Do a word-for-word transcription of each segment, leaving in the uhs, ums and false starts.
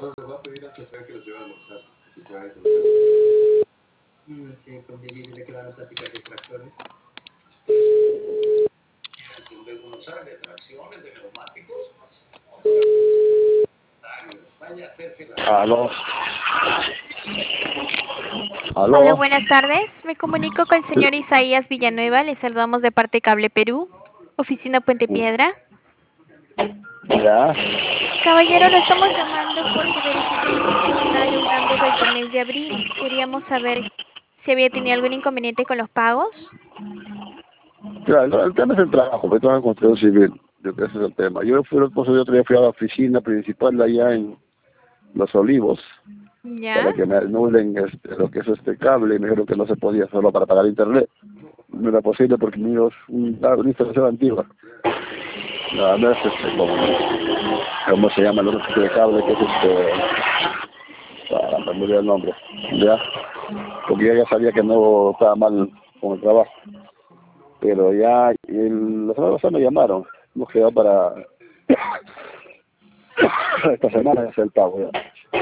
Aló. Hola, Aló. buenas tardes. Me comunico con el señor Isaías Villanueva. Le saludamos de parte Cable Perú, oficina Puente Piedra. Ya. Caballero, lo estamos llamando porque verificamos que se está adeudando desde el mes de abril. Queríamos saber si había tenido algún inconveniente con los pagos. Claro, el tema es el trabajo, porque trabajo en construcción civil. Yo creo que ese es el tema. Yo fui, pues, yo otro día fui a la oficina principal allá en Los Olivos ¿Ya? para que me anulen este, lo que es este cable y me dijeron que no se podía solo para pagar internet. No era posible porque mío es una, una instalación antigua. Nada más este, como, ¿cómo se llama el otro tipo de cable que es este? Ah, me olvidé el nombre. Ya. Porque yo ya sabía que no estaba mal con el trabajo. Pero ya, el, la semana pasada me llamaron, hemos quedado para esta semana ya hacer el pago ya.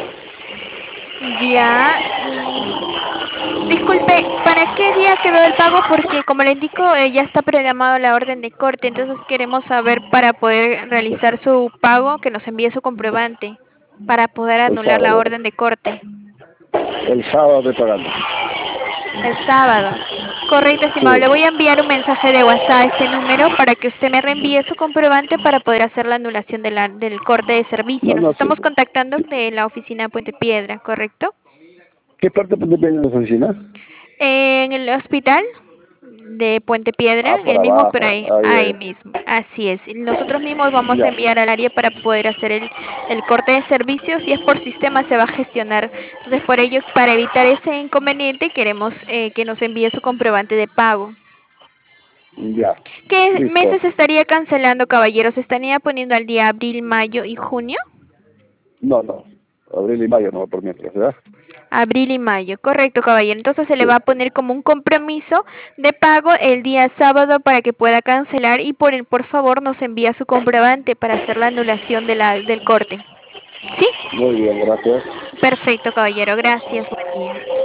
Ya. mm, Disculpe, ¿para qué día quedó el pago? Porque como le indico, eh, ya está programado la orden de corte, entonces queremos saber para poder realizar su pago que nos envíe su comprobante para poder El anular la sábado. orden de corte. El sábado estoy pagando. El sábado. Correcto, estimado. Sí. Le voy a enviar un mensaje de WhatsApp a este número para que usted me reenvíe su comprobante para poder hacer la anulación de la, del corte de servicio. No, Nos no, sí. estamos contactando de la oficina Puente Piedra, ¿correcto? ¿Qué parte depende de la oficina? En el hospital de Puente Piedra, Ah, por el mismo, pero abajo. ahí, Ahí, ahí ahí. mismo. Así es. Nosotros mismos vamos a Ya. enviar al área para poder hacer el, el corte de servicios. Si es por sistema, se va a gestionar. Entonces, por ello, para evitar ese inconveniente, queremos eh, que nos envíe su comprobante de pago. Ya. ¿Qué Listo. meses estaría cancelando, caballeros? ¿Se estaría poniendo al día abril, mayo y junio? No, no. Abril y mayo no, por mientras, ¿verdad? Abril y mayo, correcto, caballero. Entonces se le Sí. va a poner como un compromiso de pago el día sábado para que pueda cancelar y por el, por favor nos envía su comprobante para hacer la anulación de la, del corte. ¿Sí? Muy bien, gracias. Perfecto, caballero. Gracias. Buen día.